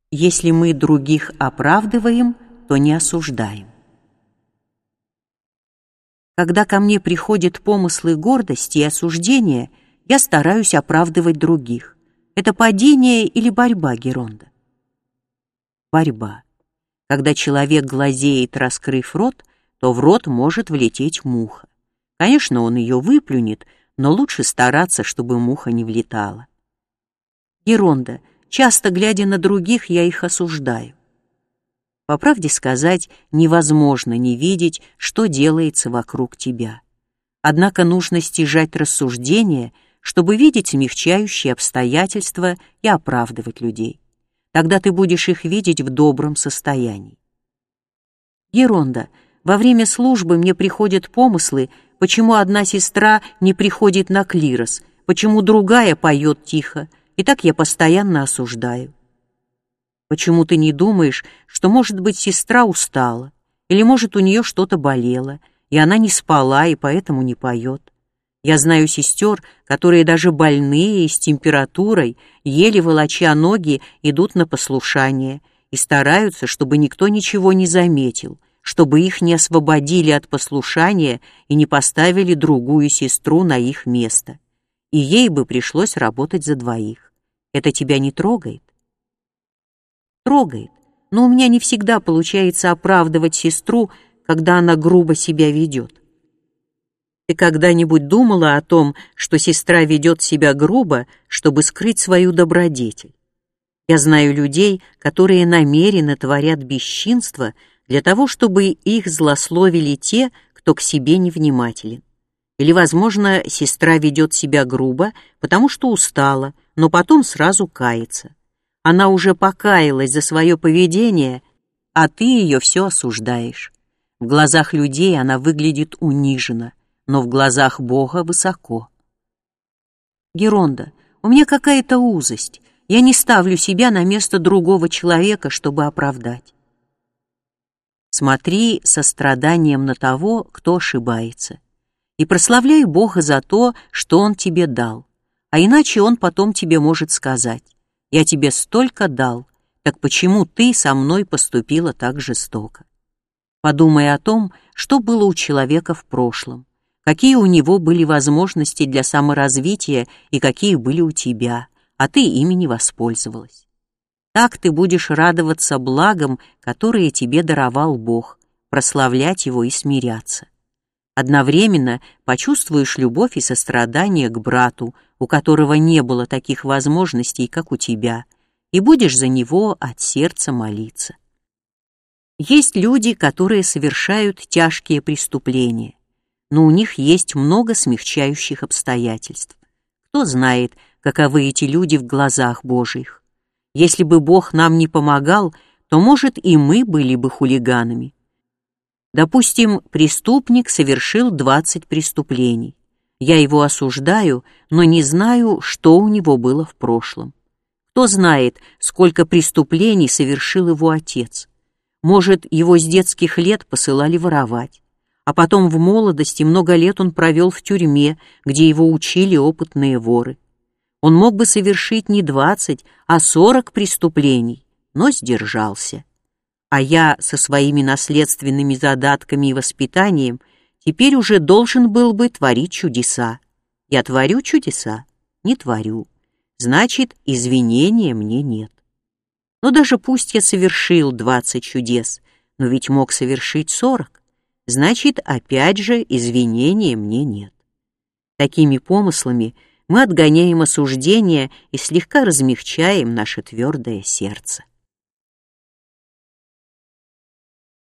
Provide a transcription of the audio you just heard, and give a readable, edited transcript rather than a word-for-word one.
Если мы других оправдываем, то не осуждаем. Когда ко мне приходят помыслы гордости и осуждения, я стараюсь оправдывать других. Это падение или борьба, Геронда? Борьба. Когда человек глазеет, раскрыв рот, то в рот может влететь муха. Конечно, он ее выплюнет, но лучше стараться, чтобы муха не влетала. Геронда, часто глядя на других, я их осуждаю. По правде сказать, невозможно не видеть, что делается вокруг тебя. Однако нужно стяжать рассуждения, чтобы видеть смягчающие обстоятельства и оправдывать людей. Тогда ты будешь их видеть в добром состоянии. Геронда, во время службы мне приходят помыслы, почему одна сестра не приходит на клирос, почему другая поет тихо, и так я постоянно осуждаю. Почему ты не думаешь, что, может быть, сестра устала, или, может, у нее что-то болело, и она не спала, и поэтому не поет? Я знаю сестер, которые даже больные и с температурой, еле волоча ноги, идут на послушание и стараются, чтобы никто ничего не заметил, чтобы их не освободили от послушания и не поставили другую сестру на их место. И ей бы пришлось работать за двоих. Это тебя не трогает? Трогает, но у меня не всегда получается оправдывать сестру, когда она грубо себя ведет. Ты когда-нибудь думала о том, что сестра ведет себя грубо, чтобы скрыть свою добродетель? Я знаю людей, которые намеренно творят бесчинство для того, чтобы их злословили те, кто к себе невнимателен. Или, возможно, сестра ведет себя грубо, потому что устала, но потом сразу кается. Она уже покаялась за свое поведение, а ты ее все осуждаешь. В глазах людей она выглядит униженно, но в глазах Бога высоко. Геронда, у меня какая-то узость. Я не ставлю себя на место другого человека, чтобы оправдать. Смотри со страданием на того, кто ошибается, и прославляй Бога за то, что Он тебе дал, а иначе Он потом тебе может сказать: «Я тебе столько дал, так почему ты со мной поступила так жестоко?» Подумай о том, что было у человека в прошлом, какие у него были возможности для саморазвития и какие были у тебя, а ты ими не воспользовалась. Так ты будешь радоваться благам, которые тебе даровал Бог, прославлять Его и смиряться. Одновременно почувствуешь любовь и сострадание к брату, у которого не было таких возможностей, как у тебя, и будешь за него от сердца молиться. Есть люди, которые совершают тяжкие преступления, но у них есть много смягчающих обстоятельств. Кто знает, каковы эти люди в глазах Божьих? Если бы Бог нам не помогал, то, может, и мы были бы хулиганами. Допустим, преступник совершил 20 преступлений. Я его осуждаю, но не знаю, что у него было в прошлом. Кто знает, сколько преступлений совершил его отец? Может, его с детских лет посылали воровать, а потом в молодости много лет он провел в тюрьме, где его учили опытные воры. Он мог бы совершить не 20, а 40 преступлений, но сдержался. А я со своими наследственными задатками и воспитанием теперь уже должен был бы творить чудеса. Я творю чудеса? Не творю. Значит, извинения мне нет. Но даже пусть я совершил 20 чудес, но ведь мог совершить 40. Значит, опять же, извинения мне нет. Такими помыслами мы отгоняем осуждение и слегка размягчаем наше твердое сердце.